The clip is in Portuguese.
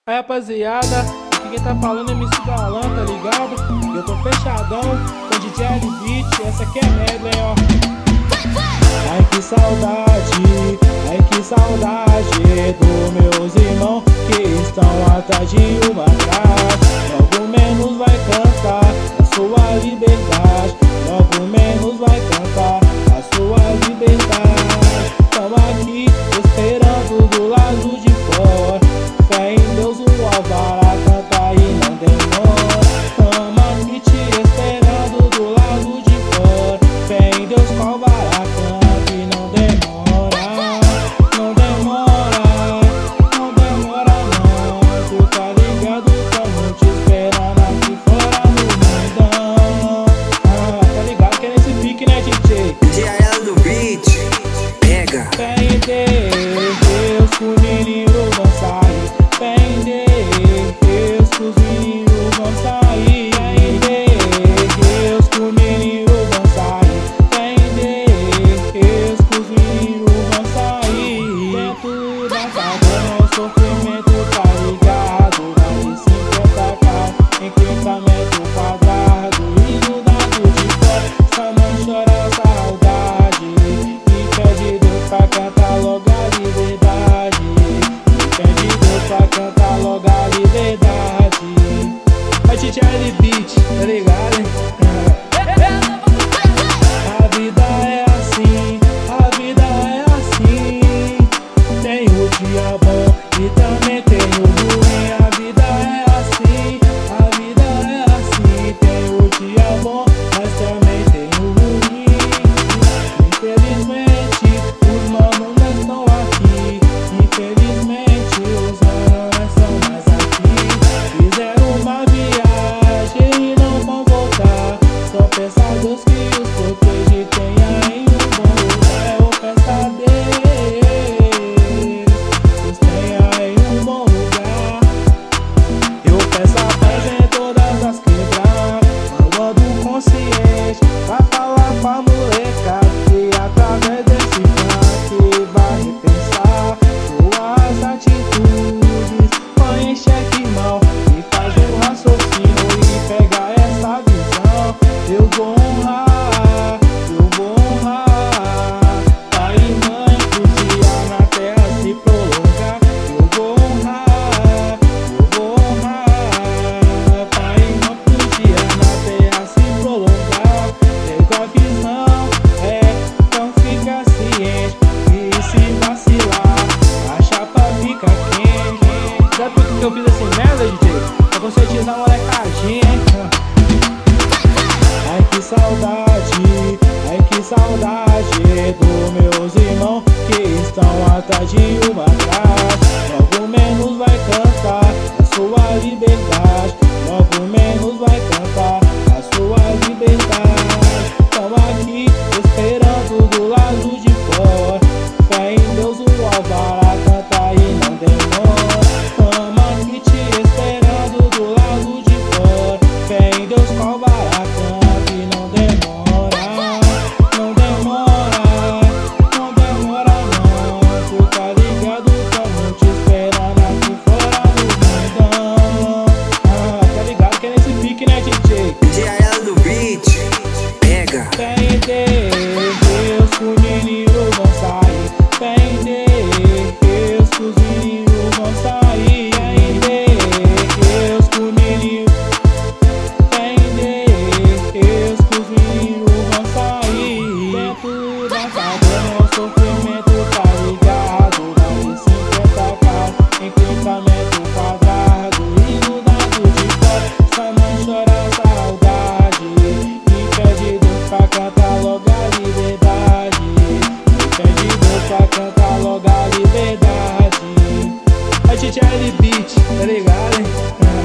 Aí rapaziada, aqui quem tá falando é MC Galan, tá ligado? Eu tô fechadão com DJ Beat, essa aqui é medley, ó. Ai que saudade dos meus irmãos que estão atrás de uma grade. Logo menos vai cantar a sua liberdade, logo menos vai cantar a sua liberdade. Tamo aqui esperando do lado de fora, fé em Deus o alvará canta e não demora. Tamo aqui te esperando do lado de fora, fé em Deus o alvará canta e não demora. Não demora, não demora não, tu tá ligado, tamo te esperando aqui fora no mundão. Tá ligado que é nesse pique, né, DJ? DJ do Beat, pega. Fé em Deus que os meninos vão sair, fé em Deus que os meninos vão sair, fé em Deus que os meninos vão sair, fé em Deus que os meninos vão sair. Dentro da favela o sofrimento tá ligado, dá 50k em 50 metros quadrados e no dado de fora só não chora saudade e pede Deus pra cantar logo a liberdade, e pede Deus pra cantar logo a liberdade. A DJ Beat, tá ligado, hein? A vida é assim, a vida é assim, tem o dia bom e também tem o ruim. A vida é assim, a vida é assim, tem o dia bom, mas também tem o ruim. Infelizmente, os manos não estão aqui, infelizmente, os manos não estão mais aqui. Fizeram uma viagem e não vão voltar, só peça a Deus que os proteja e tenha em um bom lugar. Eu peço a Deus que os tenha em um bom lugar. Eu peço a paz em todas as quebradas, falando consciente pra falar pra molecada que através desse funk vai repensar suas atitudes, põe em xeque mal e faz um raciocínio e pega essa visão. Eu vou honrar, eu vou honrar pai e mãe pro dia na terra se prolongar. Eu vou honrar, eu vou honrar pai e mãe pro dia na terra se prolongar. Pega a visão, então fica ciente e se vacilar a chapa fica quente. Sabe por que eu fiz assim merda, DJ? Pra conscientizar a molecadinha, hein? Ai que saudade dos meus irmãos que estão atrás de uma grade. Logo menos vai cantar a sua liberdade, logo menos vai cantar a sua liberdade. Tamo aqui esperando do lado de fora, fé em Deus o alvará canta e não demora. Tamo aqui te esperando do lado de fora, fé em Deus o alvará canta e não demora. Não demora, não demora não, tu tá ligado, tamo te esperando aqui fora no mundão. Tá ligado que é nesse pique, né, DJ? DJ do Beat, pega. Fé em Deus que os meninos vão sair, fé em Deus que os meninos vão sair, fé em Deus que os meninos, fé em Deus que os meninos vão sair. Dentro da favela o sofrimento tá ligado, dá 50k em 50 metros quadrados e no dado de fora só não chora saudade e pede Deus pra cantar logo a liberdade, e pede Deus pra cantar logo a liberdade. A DJ Beat, tá ligado, hein?